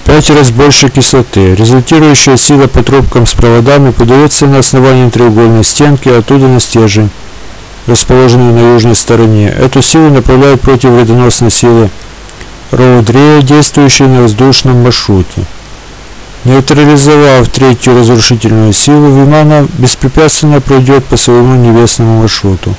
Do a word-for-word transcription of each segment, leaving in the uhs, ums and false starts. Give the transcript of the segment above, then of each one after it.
пять раз больше кислоты. Результирующая сила по трубкам с проводами подается на основании треугольной стенки, оттуда на стержень, расположенный на южной стороне. Эту силу направляют против вредоносной силы Роудрея, действующей на воздушном маршруте. Нейтрализовав третью разрушительную силу, Вимана беспрепятственно пройдет по своему невестному маршруту.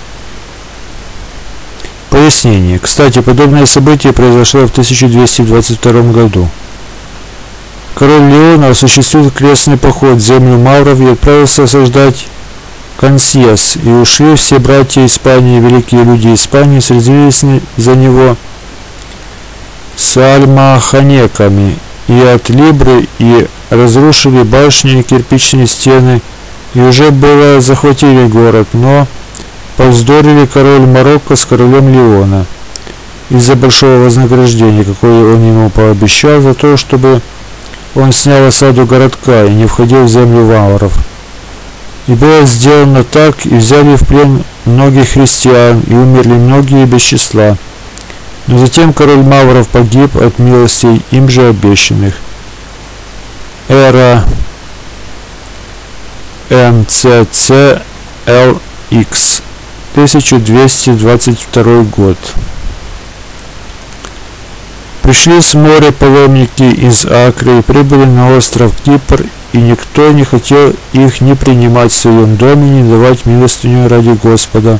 Пояснение. Кстати, подобное событие произошло в тысяча двести двадцать втором году. Король Леона осуществил крестный поход в землю мавров и отправился осаждать Консьес, и ушли все братья Испании, великие люди Испании, сразились за него с альмаханеками и от Либры, и разрушили башни и кирпичные стены, и уже было захватили город, но повздорили король Марокко с королем Леона из-за большого вознаграждения, какое он ему пообещал за то, чтобы он снял осаду городка и не входил в землю варваров. И было сделано так, и взяли в плен многих христиан, и умерли многие без числа. Но затем король мавров погиб от милостей им же обещанных. Эра эм цэ цэ эл икс, тысяча двести двадцать второй год. Пришли с моря паломники из Акры и прибыли на остров Кипр, и никто не хотел их ни принимать в своем доме, ни давать милостыню ради Господа.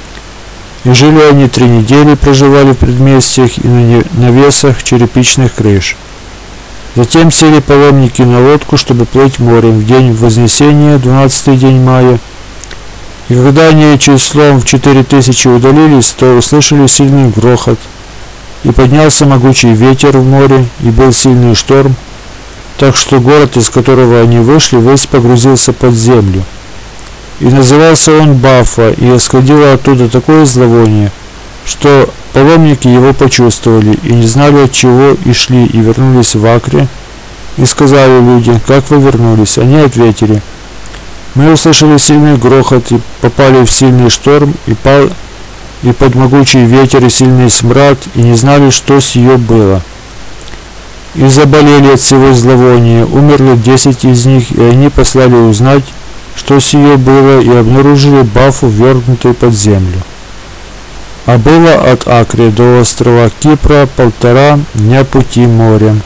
И жили они три недели, проживали в предместьях и на навесах черепичных крыш. Затем сели паломники на лодку, чтобы плыть морем в день Вознесения, двенадцатый день мая. И когда они числом в четыре тысячи удалились, то услышали сильный грохот, и поднялся могучий ветер в море, и был сильный шторм, так что город, из которого они вышли, весь погрузился под землю. И назывался он Бафа, и исходило оттуда такое зловоние, что паломники его почувствовали, и не знали, от чего и шли, и вернулись в Акре, и сказали люди: «Как вы вернулись?» Они ответили: «Мы услышали сильный грохот, и попали в сильный шторм, и, пал, и под могучий ветер, и сильный смрад, и не знали, что сие было. И заболели от всего зловония, умерли десять из них, и они послали узнать, что сие было, и обнаружили Бафу, ввергнутой под землю. А было от Акры до острова Кипра полтора дня пути морем».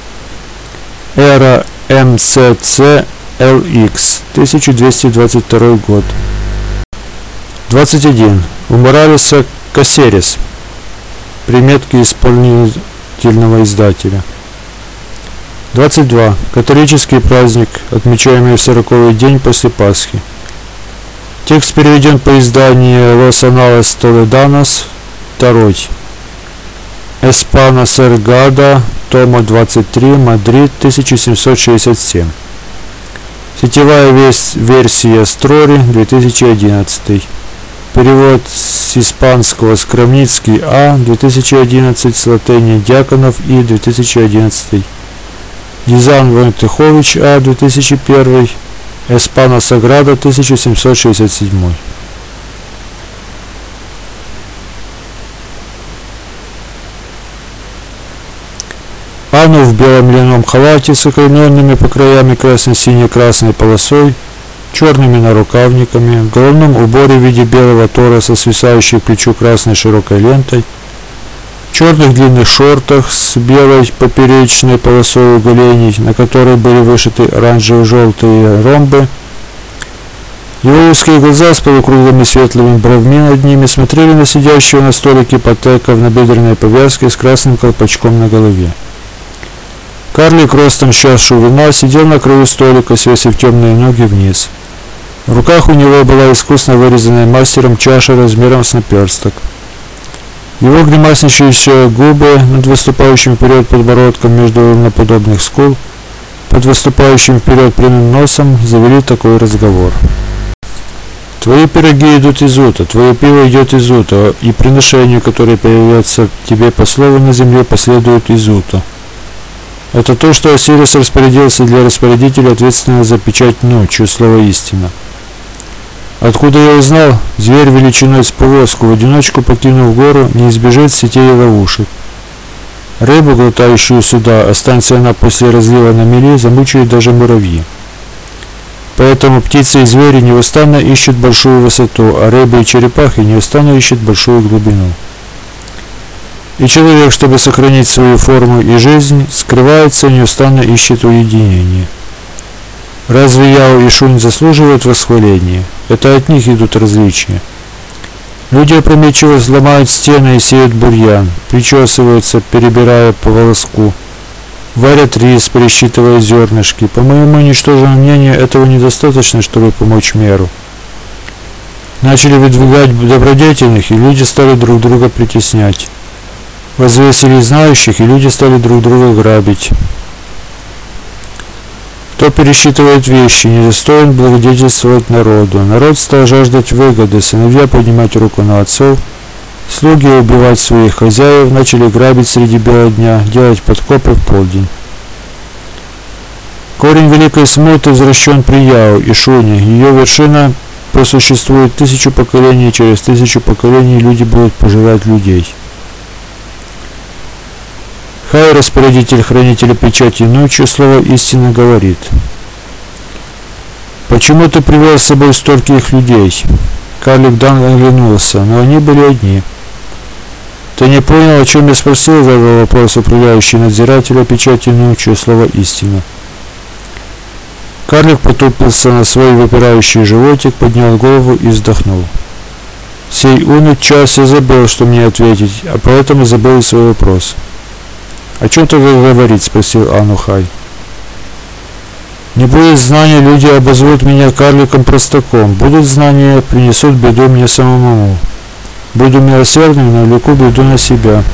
Эра эм цэ цэ эл икс, тысяча двести двадцать второй год. двадцать один. У Моралеса Касерис. Приметки исполнительного издателя. двадцать два. Католический праздник, отмечаемый в сороковой день после Пасхи. Текст переведен по изданию Los Anales Toledanos, второй. Эспана Сергада, тома двадцать три, Мадрид, тысяча семьсот шестьдесят семь. Сетевая версия Строри, две тысячи одиннадцатый. Перевод с испанского Скромницкий А, две тысячи одиннадцать, с латыни Дьяконов И, две тысячи одиннадцатый. Дизайн Войтыхович А, две тысячи первый. Эспана Саграда, тысяча семьсот шестьдесят семь. Анну в белом льняном халате с окаймленными по краями красно-сине-красной полосой, черными нарукавниками, в головном уборе в виде белого тора со свисающей к плечу красной широкой лентой, в черных длинных шортах с белой поперечной полосой уголений, на которой были вышиты оранжево-желтые ромбы. Его узкие глаза с полукруглыми светлыми бровьми над ними смотрели на сидящего на столике Патека в набедренной повязке с красным колпачком на голове. Карлик ростом с чашу вина сидел на краю столика, свесив темные ноги вниз. В руках у него была искусно вырезанная мастером чаша размером с наперсток. Его гримасничающие губы над выступающим вперед подбородком между равноподобных скул, под выступающим вперед прямым носом, завели такой разговор. «Твои пироги идут из Ута, твое пиво идет из Ута, и приношение, которое появляется тебе по слову на земле, последует из Ута. Это то, что Осирис распорядился для распорядителя, ответственного за печать ночью, слово истина. Откуда я узнал? Зверь величиной с повозку, в одиночку покинув гору, не избежит сетей и ловушек. Рыбу, глотающую сюда, останься она после разлива на мели, замучают даже муравьи. Поэтому птицы и звери неустанно ищут большую высоту, а рыбы и черепахи неустанно ищут большую глубину. И человек, чтобы сохранить свою форму и жизнь, скрывается и неустанно ищет уединение. Разве Яо и Шунь заслуживают восхваления? Это от них идут различия. Люди опрометчиво взломают стены и сеют бурьян, причесываются, перебирая по волоску, варят рис, пересчитывая зернышки. По моему ничтожному мнению, этого недостаточно, чтобы помочь миру. Начали выдвигать добродетельных, и люди стали друг друга притеснять. Возвысили знающих, и люди стали друг друга грабить. Кто пересчитывает вещи, недостоин благодетельствовать народу. Народ стал жаждать выгоды, сыновья поднимать руку на отцов, слуги убивать своих хозяев, начали грабить среди бела дня, делать подкопы в полдень. Корень великой смуты возвращен при Яо и Шуне. Ее вершина просуществует тысячу поколений, через тысячу поколений люди будут пожирать людей. Хай, распорядитель хранителя печати ночью, слово истины говорит. Почему ты привел с собой стольких людей? Карлик Дан оглянулся, но они были одни. Ты не понял, о чем я спросил, задал вопрос управляющий надзирателя печати ночью, слово истина. Карлик потупился на свой выпирающий животик, поднял голову и вздохнул. В сей унылый час я забыл, что мне ответить, а поэтому забыл свой вопрос. «О чем ты говорить?» — спросил Анухай. «Не будет знания, люди обозвут меня карликом-простаком. Будут знания, принесут беду мне самому. Буду милосердным, навлеку беду на себя».